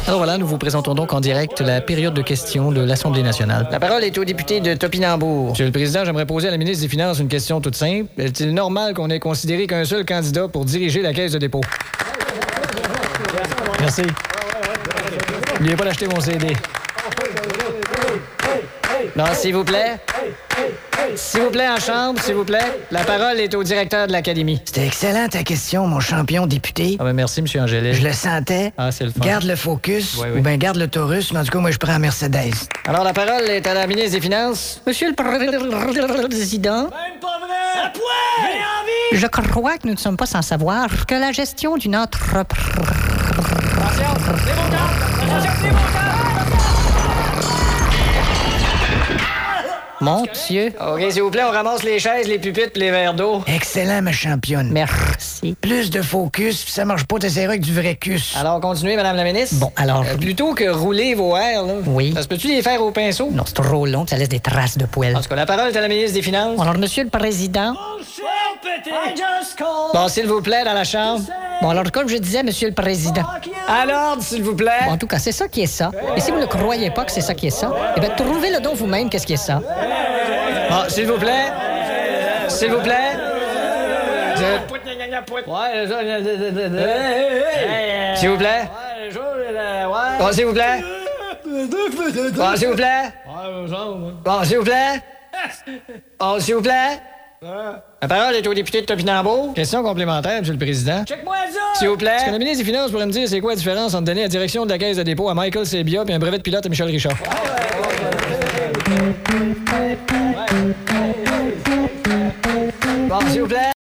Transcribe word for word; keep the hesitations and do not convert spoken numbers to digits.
Alors voilà, nous vous présentons donc en direct la période de questions de l'Assemblée nationale. La parole est au député de Topinambour. Monsieur le Président, j'aimerais poser à la ministre des Finances une question toute simple. Est-il normal qu'on ait considéré qu'un seul candidat pour diriger la Caisse de dépôt? Merci. N'oubliez pas d'acheter mon C D. Non, s'il vous plaît. S'il vous plaît, en chambre, s'il vous plaît. La parole est au directeur de l'Académie. C'était excellent ta question, mon champion député. Ah ben merci, monsieur Angélil. Je le sentais. Ah, c'est le fun. Garde le focus, Oui, oui. ou bien garde le Taurus, mais en tout cas, moi, je prends Mercedes. Alors, la parole est à la ministre des Finances. Monsieur le Président, Même pas vrai! À poil! J'ai envie! je crois que nous ne sommes pas sans savoir que la gestion d'une entreprise... Attention, c'est mon temps! Attention, c'est mon temps! Monsieur. OK, s'il vous plaît, on ramasse les chaises, les pupitres et les verres d'eau. Excellent, ma championne. Merci. Plus de focus, puis ça marche pas, t'essaieras avec du vrai cus. Alors, continuez, Madame la ministre. Bon, alors... Euh, plutôt que rouler vos airs, là. Oui. Ça se peut-tu les faire au pinceau? Non, c'est trop long, ça laisse des traces de poêle. En tout cas, la parole est à la ministre des Finances. Alors, monsieur le Président... Bullshit! Pété! I just called! Bon, s'il vous plaît, dans la chambre. Bon, alors, comme je disais, monsieur le Président... À l'ordre, s'il vous plaît. Bon, en tout cas, c'est ça qui est ça. Et si vous ne croyez pas que c'est ça qui est ça, eh bien, trouvez-le donc vous-même, qu'est-ce qui est ça. Bon, s'il vous plaît. S'il vous plaît. Je- Ouais, je- S'il vous plaît. Bon, s'il vous plaît. Bon, s'il vous plaît. Bon, s'il vous plaît. Bon, s'il vous plaît. La parole est au député de Topinambour. Question complémentaire, monsieur le Président. Check-moi ça! S'il vous plaît. Est-ce que la ministre des Finances pourrait me dire c'est quoi la différence entre donner la direction de la Caisse de dépôt à Michael Sebia et un brevet de pilote à Michel Richard? Bon, s'il vous plaît.